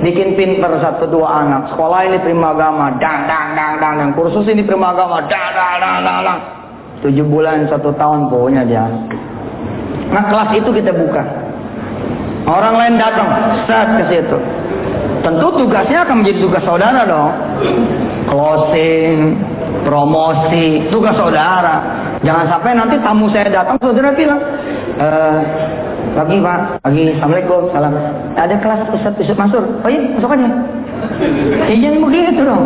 bikin pinter 1-2 anak. Sekolah ini primagama, dang. Kursus ini primagama, dang. 7 bulan 1 tahun pokoknya dia. Nah, kelas itu kita buka. Orang lain datang, set ke situ. Tentu tugasnya akan menjadi tugas saudara dong. Closing, promosi, tugas saudara. Jangan sampai nanti tamu saya datang, saudara bilang, pagi Pak, pagi, Assalamualaikum, salam. Ada kelas Ustaz Mansur. Oh iya, masuk aja. Jangan begitu dong.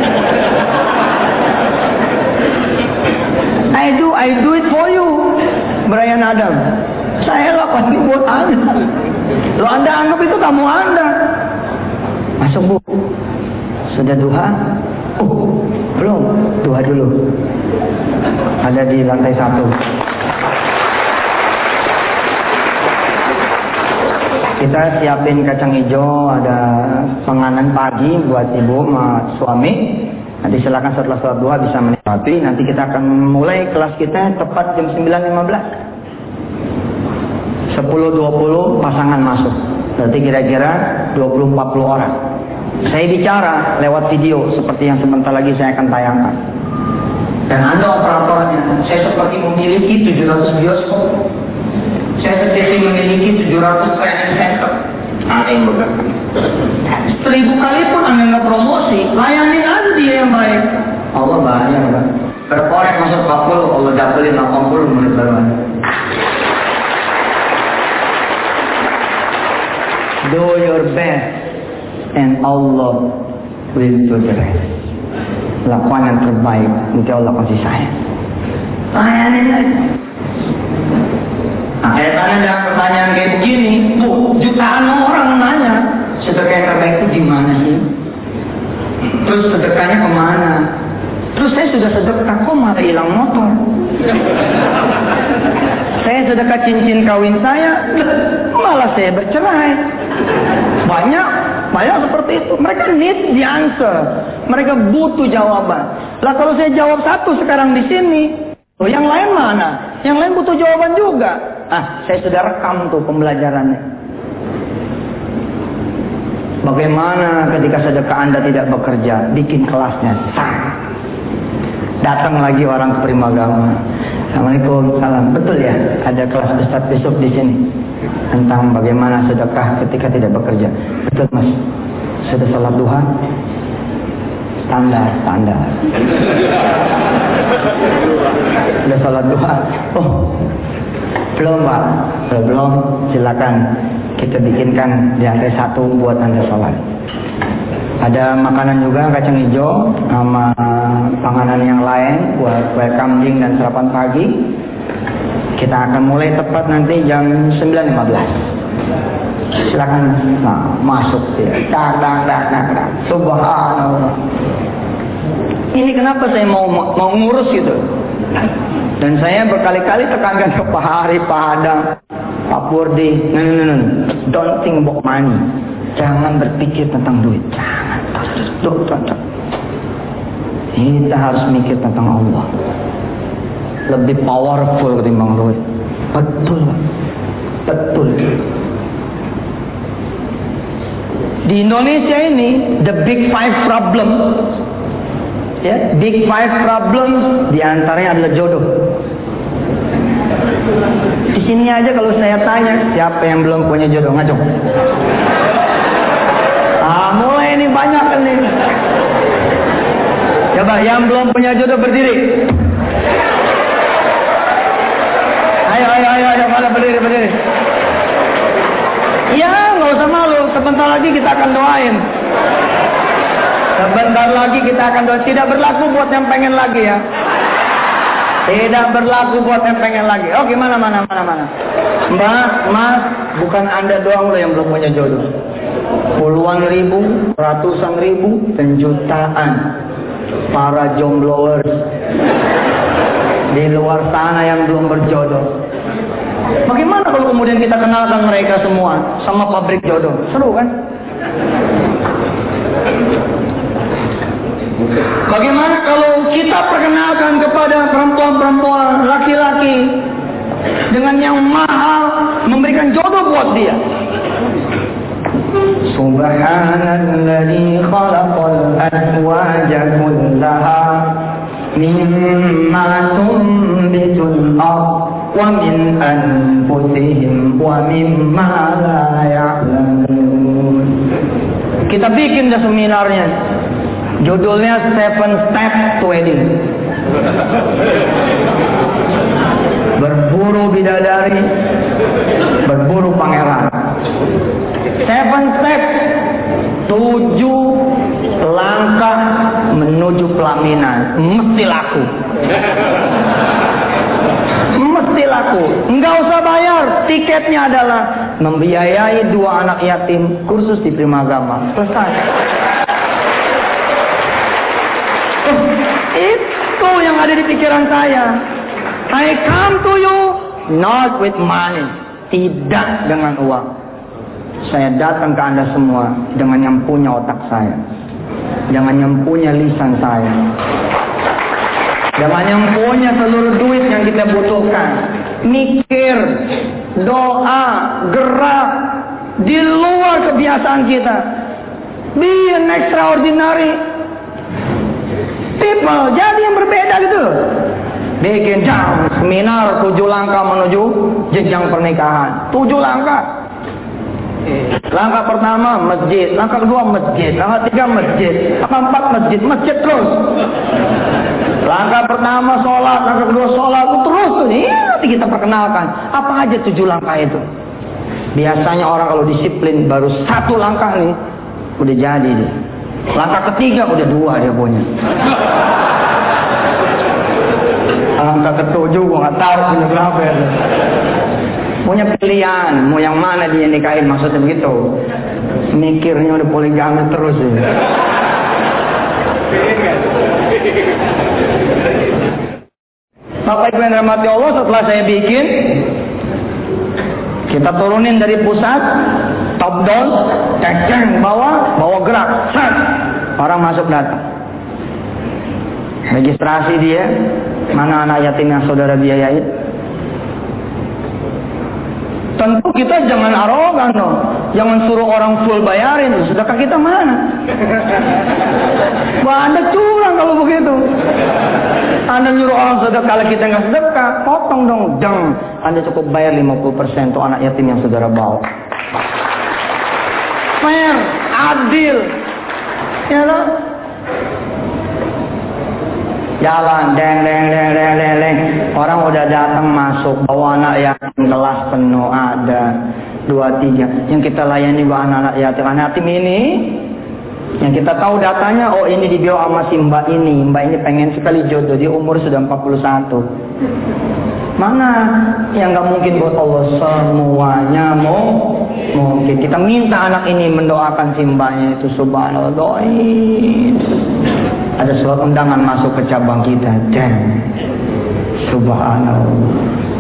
I do it for you, Brian Adam. Saya lakukan ini buat Anda. Lo Anda anggap itu tamu Anda. Masuk Bu. Sudah duha? Belum. Duha dulu. Ada di lantai 1. Kita siapin kacang hijau, ada penganan pagi buat ibu sama suami. Nanti silakan setelah sholat duha bisa menikmati. Nanti kita akan mulai kelas kita tepat jam 9.15. 10-20 pasangan masuk. Berarti kira-kira 20-40 orang. Saya bicara lewat video seperti yang sebentar lagi saya akan tayangkan. Dan Anda operatornya. Saya seperti memiliki 700 bioskop. Saya seperti memiliki 700 training center. Ada yang bergerak. 1000 kali pun Anda nggak promosi, layanin aja dia yang baik. Allah banyak kan. Berapa orang masuk 40, Allah dapetin 80 menit baru. Do your best and Allah will do the rest. Lakukan yang terbaik, nanti Allah kasih sayang. Layanin aja. Akhirnya ada pertanyaan kayak begini, Bu, jutaan orang nanya, sedekah yang terbaik itu gimana sih? Terus sedekahnya kemana? Terus saya sudah sedekah, kok malah hilang motor? Saya sedekah cincin kawin saya, malah saya bercerai. Banyak seperti itu. Mereka need the answer. Mereka butuh jawaban. Lah kalau saya jawab satu sekarang di sini, yang lain mana? Yang lain butuh jawaban juga. Saya sudah rekam tuh pembelajarannya. Bagaimana ketika sedekah Anda tidak bekerja, bikin kelasnya. Datang lagi orang ke Primagama. Assalamualaikum, salam. Betul ya, ada kelas Ustaz besok di sini tentang bagaimana sedekah ketika tidak bekerja. Betul Mas. Sudah sholat duha? Standar. Sudah sholat duha? Belum Pak, belum. Silakan kita bikinkan di lantai 1 buat Anda sholat. Ada makanan juga, kacang hijau sama panganan yang lain buat kue kambing dan sarapan pagi. Kita akan mulai tepat nanti jam 9.15. Silakan masuk ya. Dang. Subhanallah. Ini kenapa saya mau ngurus gitu. Dan saya berkali-kali tekankan ke Pak Hari, Pak Adam, Pak Purdi, no. Don't think about money. Jangan berpikir tentang duit. Jangan. Kita harus mikir tentang Allah. Lebih powerful ketimbang duit. Betul. Di Indonesia ini, the big 5 problem. Ya, big 5 problem diantaranya adalah jodoh. Di sini aja kalau saya tanya siapa yang belum punya jodoh, ngajak. Mulai ini banyak kan nih. Coba yang belum punya jodoh berdiri. Ayo, malah berdiri. Iya, nggak usah malu. Sebentar lagi kita akan doain. Sebentar lagi kita akan doa. Tidak berlaku buat yang pengen lagi ya. Tidak berlaku buat yang pengen lagi. Oh gimana, mana. Mbak, Mas, bukan Anda doang loh yang belum punya jodoh. Puluhan ribu, ratusan ribu, dan jutaan para jombloers di luar sana yang belum berjodoh. Bagaimana kalau kemudian kita kenalkan mereka semua sama pabrik jodoh? Seru kan? Bagaimana kalau kita perkenalkan kepada perempuan-perempuan, laki-laki dengan yang mahal memberikan jodoh buat dia? Subhanalladzi khalaqal azwaja kullaha mimma tunbitul ardh wa min anfusihim wa mimma la ya'lamun. Kita bikin dah seminarnya. Judulnya 7 Steps to Wedding. Berburu bidadari, berburu pangeran. 7 steps, 7 langkah menuju pelaminan. Mesti laku. Mesti laku. Enggak usah bayar. Tiketnya adalah membiayai 2 anak yatim kursus di Primagama. Selesai. Itu yang ada di pikiran saya. I come to you not with money. Tidak dengan uang. Saya datang ke Anda semua dengan yang punya otak saya, dengan yang punya lisan saya, dengan yang punya seluruh duit yang kita butuhkan. Mikir, doa, gerak di luar kebiasaan kita. Be an extraordinary people. Jadi yang berbeda gitu loh. Bikin seminar 7 langkah menuju jenjang pernikahan. 7 langkah. Langkah pertama masjid, langkah kedua masjid, langkah ketiga masjid, langkah 4 masjid, masjid terus. Langkah pertama sholat, langkah kedua sholat, terus tuh. Ini nanti kita perkenalkan apa aja 7 langkah itu. Biasanya orang kalau disiplin baru 1 langkah nih udah jadi deh. Langkah ketiga udah 2 dia punya. Langkah ke-7 gua nggak tahu punya berapa ya. Punya pilihan, mau yang mana dia nikahin, maksudnya begitu. Mikirnya udah poligami terus ya. Bapak Ibu yang dirahmati Allah, setelah saya bikin, kita turunin dari pusat, top down, cek bawa gerak, set. Orang masuk datang. Registrasi dia, mana anak yatim yang saudara biayain. Tentu kita jangan arogan dong. Jangan suruh orang full bayarin. Sedekah kita mana? Wah, Anda curang kalau begitu. Anda nyuruh orang sedekah, kalau kita nggak sedekah, potong dong. Anda cukup bayar 50% untuk anak yatim yang saudara bawa. Fair, adil. Ya loh. Jalan, deng. Orang udah datang masuk, bawa anak yatim, kelas penuh ada 2-3. Yang kita layani buat anak yatim ini, yang kita tahu datanya, oh ini dibawa sama si mbak ini pengen sekali jodoh, dia umur sudah 41. Mana yang nggak mungkin buat Allah? Semuanya mungkin. Kita minta anak ini mendoakan si mbaknya itu, subhanallah, doain. Ada surat undangan masuk ke cabang kita, subhanallah.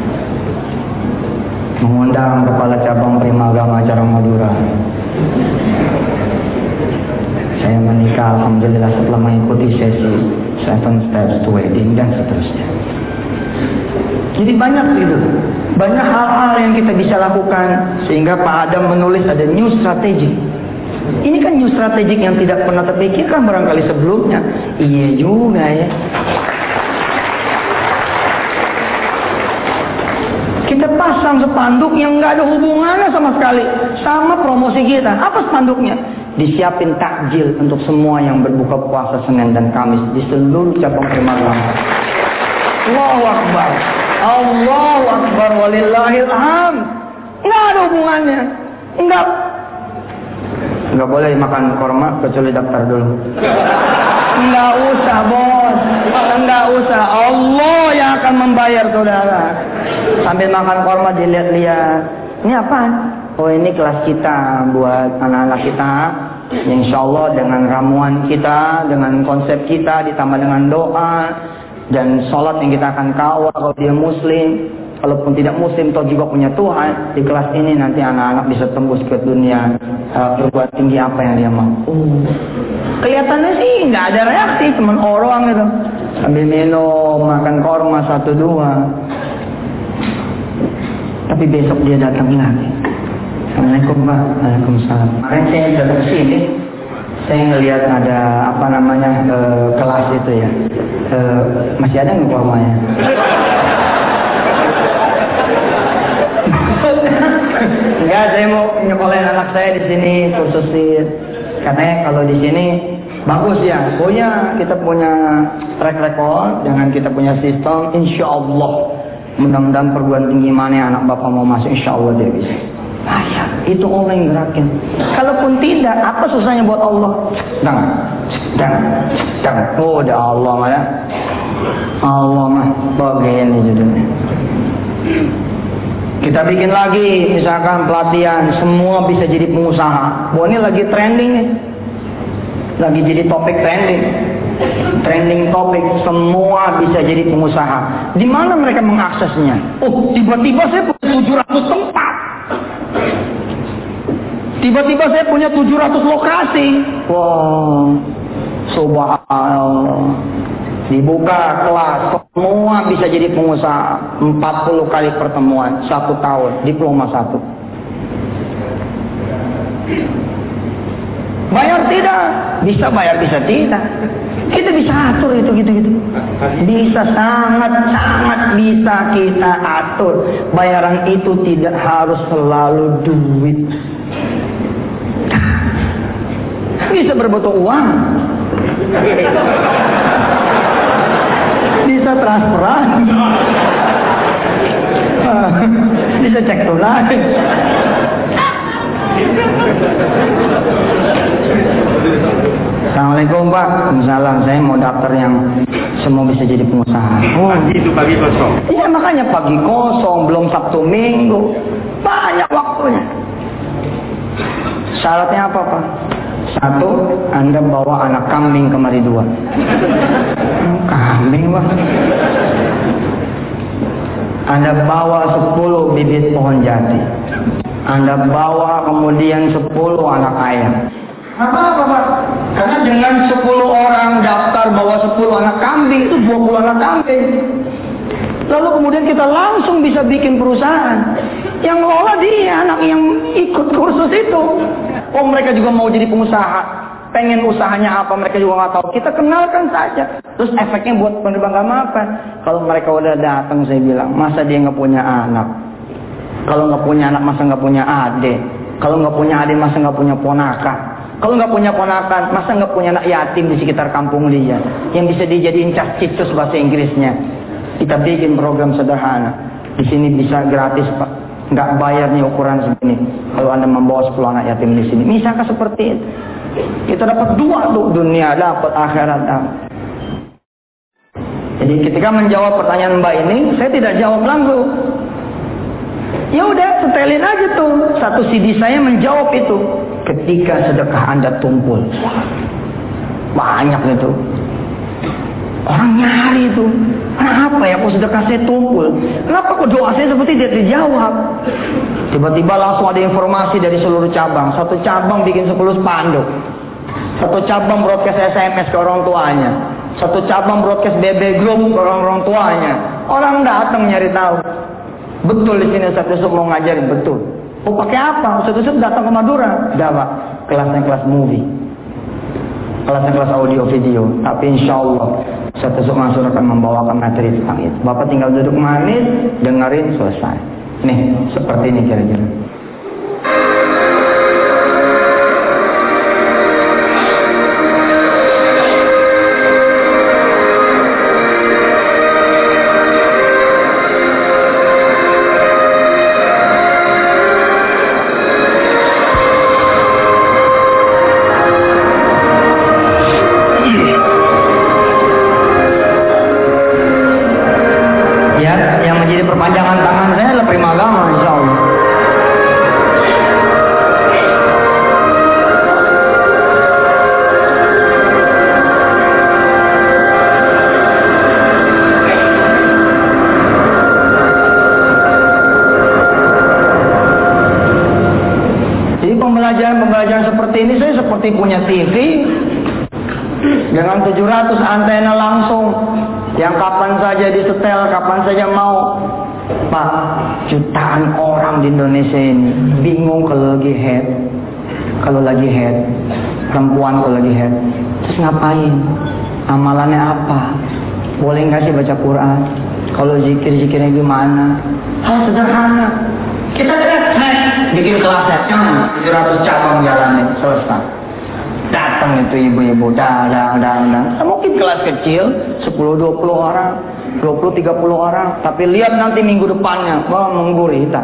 Mengundang kepala cabang Primagama Acara Madura. Saya menikah alhamdulillah setelah mengikuti sesi 7 Steps to Wedding dan seterusnya. Jadi banyak itu, banyak hal-hal yang kita bisa lakukan sehingga Pak Adam menulis ada new strategy. Ini kan new strategic yang tidak pernah terpikirkan barangkali sebelumnya. Iya juga ya. Kita pasang spanduk yang nggak ada hubungannya sama sekali sama promosi kita. Apa spanduknya? Disiapin takjil untuk semua yang berbuka puasa Senin dan Kamis di seluruh cabang Primagama. Allahu Akbar. Allahu Akbar walillahil hamd. Nggak ada hubungannya. Nggak boleh makan korma kecuali daftar dulu. Nggak usah bos, nggak usah. Allah yang akan membayar saudara. Sambil makan korma dilihat-lihat. Ini apaan? Oh ini kelas kita buat anak-anak kita. Insya Allah dengan ramuan kita, dengan konsep kita, ditambah dengan doa dan sholat yang kita akan kawal kalau dia muslim. Kalaupun tidak muslim, toh juga punya Tuhan. Di kelas ini nanti anak-anak bisa tembus ke dunia berbuat tinggi apa yang dia mau. Kelihatannya sih nggak ada reaksi, teman orang gitu. Sambil minum, makan korma 1-2. Tapi besok dia datang lagi. Assalamualaikum Pak. Waalaikumsalam. Kemarin saya datang ke sini, saya ngelihat ada kelas itu ya. Masih ada nggak formanya? Enggak, saya mau nyekolahin anak saya di sini kursusin. Karena kalau di sini bagus ya. Pokoknya kita punya track record dengan kita punya sistem. Insya Allah, mudah-mudahan perguruan tinggi mana anak bapak mau masuk, insya Allah dia bisa. Ya, itu Allah yang gerakin. Kalaupun tidak, apa susahnya buat Allah? Jangan. Oh, udah Allah mah ya. Allah mah begini judulnya. Kita bikin lagi, misalkan pelatihan, semua bisa jadi pengusaha. Wah, ini lagi trending nih. Lagi jadi topik trending. Trending topik, semua bisa jadi pengusaha. Di mana mereka mengaksesnya? Oh, tiba-tiba saya punya 700 tempat. Tiba-tiba saya punya 700 lokasi. Wow, subhanallah. Dibuka kelas, semua bisa jadi pengusaha. 40 kali pertemuan, 1 tahun, diploma 1. Bayar tidak? Bisa bayar, bisa tidak. Kita bisa atur itu gitu. Bisa sangat bisa kita atur. Bayaran itu tidak harus selalu duit. Bisa berbentuk uang. Bisa transferan. Bisa cek tunai. Assalamualaikum Pak. Waalaikumsalam. Saya mau daftar yang semua bisa jadi pengusaha. Pagi itu pagi kosong. Iya, makanya pagi kosong, belum Sabtu Minggu. Banyak waktunya. Syaratnya apa Pak? 1, Anda bawa anak kambing kemari 2. Kambing Pak. Anda bawa 10 bibit pohon jati. Anda bawa kemudian 10 anak ayam. Apa Pak? Karena dengan 10 orang daftar bawa 10 anak kambing, itu 20 anak kambing. Lalu kemudian kita langsung bisa bikin perusahaan. Yang ngelola dia, anak yang ikut kursus itu. Oh, mereka juga mau jadi pengusaha. Pengen usahanya apa, mereka juga nggak tahu. Kita kenalkan saja. Terus efeknya buat penerbang apa? Kalau mereka udah datang, saya bilang, masa dia nggak punya anak? Kalau nggak punya anak, masa nggak punya adik? Kalau nggak punya adik, masa nggak punya ponakan? Kalau nggak punya ponakan, masa nggak punya anak yatim di sekitar kampung dia? Yang bisa dijadiin cicus bahasa Inggrisnya. Kita bikin program sederhana. Di sini bisa gratis Pak. Nggak bayarnya ukuran segini. Kalau Anda membawa 10 anak yatim di sini. Misalkan seperti itu. Kita dapat 2 tuh, dunia dapat, akhirat dapat. Jadi ketika menjawab pertanyaan Mbak ini, saya tidak jawab langsung. Ya udah, setelin aja tuh. Satu CD saya menjawab itu. Ketika sedekah Anda tumpul. Banyak itu. Orang nyari itu. Kenapa ya kok sedekah saya tumpul? Kenapa kok doa saya seperti tidak dijawab? Tiba-tiba langsung ada informasi dari seluruh cabang. Satu cabang bikin 10 spanduk. Satu cabang broadcast SMS ke orang tuanya. Satu cabang broadcast BB Group ke orang tuanya. Orang datang nyari tahu. Betul di sini Ustaz Yusuf mau ngajarin, betul. Oh, pakai apa? Ustaz Yusuf datang ke Madura. Dah Pak, kelasnya kelas movie. Kelasnya kelas audio video. Tapi insya Allah Ustaz Yusuf Mansur akan membawakan materi tentang itu. Bapak tinggal duduk manis, dengerin, selesai. Nih, seperti ini kira-kira. Perpanjangan tangan saya adalah prima agama, insya Allah. Jadi pembelajaran seperti ini saya seperti punya TV dengan 700 antena langsung yang kapan saja disetel, kapan saja mau. Pak, jutaan orang di Indonesia ini bingung kalau lagi head, perempuan kalau lagi head, terus ngapain? Amalannya apa? Boleh nggak sih baca Quran? Kalau zikirnya gimana? Hal sederhana. Kita bikin kelasnya, 700 cabang jalannya, selesai. Datang itu ibu-ibu, dadang. Mungkin kelas kecil, 10-20 orang, 20-30 orang. Tapi lihat nanti minggu depannya, wah menggurita.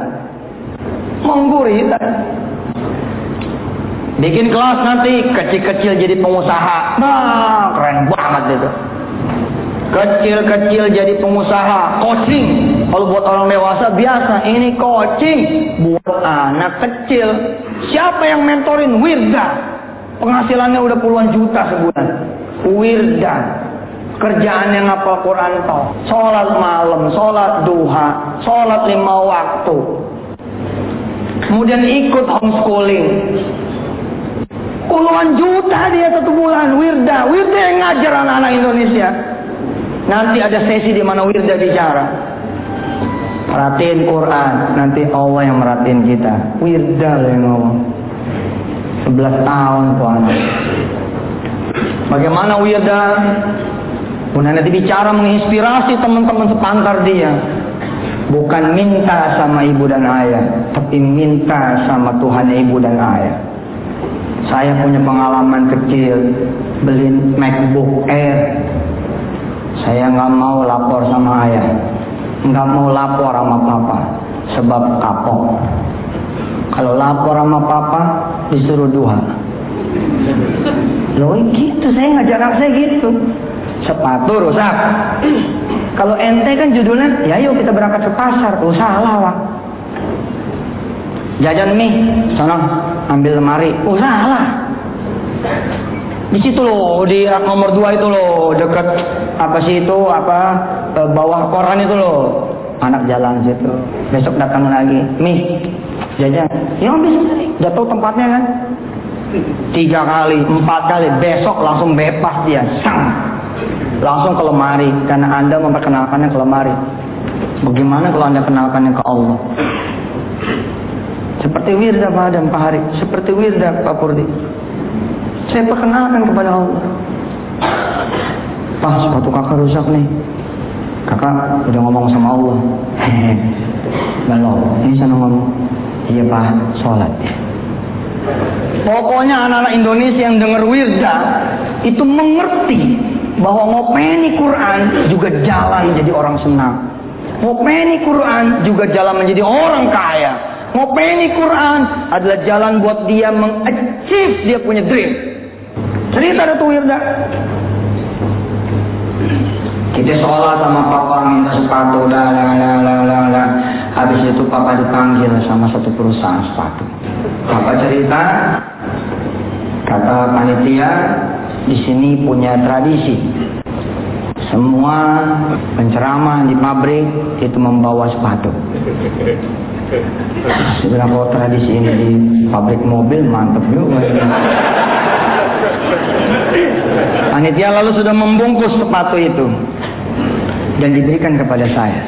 Bikin kelas nanti, kecil-kecil jadi pengusaha. Wah, keren banget itu. Kecil-kecil jadi pengusaha, coaching. Kalau buat orang dewasa biasa, ini coaching buat anak kecil. Siapa yang mentorin? Wirda. Penghasilannya udah puluhan juta sebulan. Wirda. Kerjaannya ngapal Quran toh. Sholat malam, sholat duha, sholat 5 waktu. Kemudian ikut homeschooling. Puluhan juta dia satu bulan. Wirda yang ngajar anak-anak Indonesia. Nanti ada sesi di mana Wirda bicara. Perhatiin Quran, nanti Allah yang merhatiin kita. Wirda yang ngomong. 11 tahun tuh anak. Bagaimana Wirda? Kemudian nanti bicara menginspirasi teman-teman sepantar dia. Bukan minta sama ibu dan ayah, tapi minta sama Tuhan ibu dan ayah. Saya punya pengalaman kecil beli MacBook Air. Saya nggak mau lapor sama ayah, nggak mau lapor sama papa, sebab kapok. Kalau lapor sama papa, disuruh duha. Loh gitu, saya ngajar anak saya gitu. Sepatu rusak. Kalau ente kan judulnya, ya yuk kita berangkat ke pasar. Oh salah lah. Jajan mie, sana ambil lemari. Oh salah. Di situ loh, di nomor 2 itu loh, dekat bawah koran itu loh. Anak jalan situ. Besok datang lagi, mie, jajan. Ya habis, jatuh tempatnya kan. 3 kali, 4 kali, besok langsung bebas dia. Langsung ke lemari, karena Anda memperkenalkannya ke lemari. Bagaimana kalau Anda kenalkannya ke Allah? Seperti Wirda Pak Adam, Pak Hari, seperti Wirda Pak Purdi. Saya perkenalkan kepada Allah. Pak, sepatu kakak rusak nih. Kakak udah ngomong sama Allah. Belum, ini sana ngomong. Iya Pak, sholat. Pokoknya anak-anak Indonesia yang dengar Wirda itu mengerti bahwa ngopeni Quran juga jalan jadi orang senang. Ngopeni Quran juga jalan menjadi orang kaya. Ngopeni Quran adalah jalan buat dia mengachieve dia punya dream. Cerita ada tuh Wirda. Kita sholat sama papa minta sepatu, habis itu papa dipanggil sama satu perusahaan sepatu. Papa cerita, kata panitia, di sini punya tradisi. Semua penceramah di pabrik itu membawa sepatu. Saya bilang kalau tradisi ini di pabrik mobil mantep juga. Panitia lalu sudah membungkus sepatu itu dan diberikan kepada saya.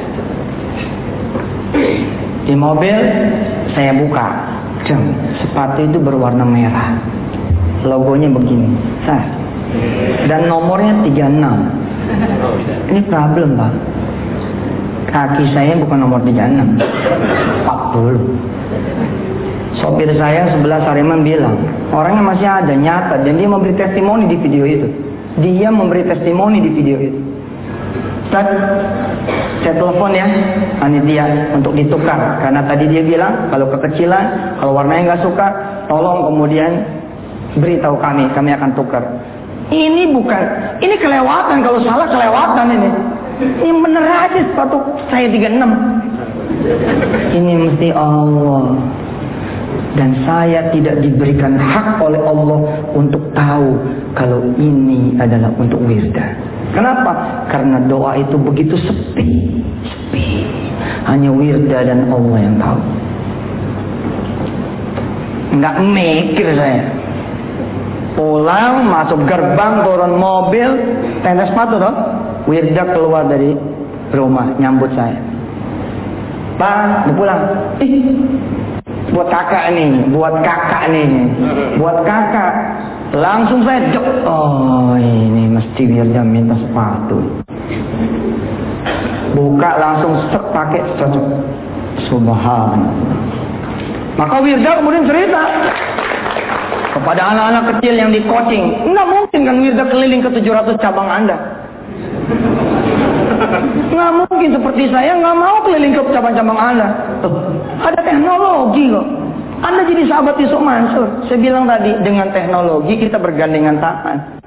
Di mobil saya buka, sepatu itu berwarna merah, logonya begini, dan nomornya 36. Ini problem Pak. Kaki saya bukan nomor 36, 40. Sopir saya sebelah Sariman bilang, orangnya masih ada, nyata, dan dia memberi testimoni di video itu. Saya telepon ya panitia untuk ditukar, karena tadi dia bilang kalau kekecilan, kalau warnanya nggak suka, tolong kemudian beritahu kami akan tukar. Ini kelewatan, kalau salah kelewatan ini. Ini bener aja sepatu saya 36. Ini mesti Allah. Dan saya tidak diberikan hak oleh Allah untuk tahu kalau ini adalah untuk Wirda. Kenapa? Karena doa itu begitu sepi. Hanya Wirda dan Allah yang tahu. Nggak mikir saya. Pulang, masuk gerbang, turun mobil, tenda sepatu toh. Wirda keluar dari rumah nyambut saya. Bang, udah pulang. Buat kakak nih, buat kakak. Langsung saya dek. Oh, ini mesti Wirda minta sepatu. Buka langsung sek pakai cocok. Subhanallah. Maka Wirda kemudian cerita kepada anak-anak kecil yang di coaching. Nggak mungkin kan Wirda keliling ke 700 cabang Anda. Nggak mungkin, seperti saya nggak mau keliling ke cabang-cabang Anda. Ada teknologi kok. Anda jadi sahabat Yusuf Mansur. Saya bilang tadi, dengan teknologi kita bergandengan tangan.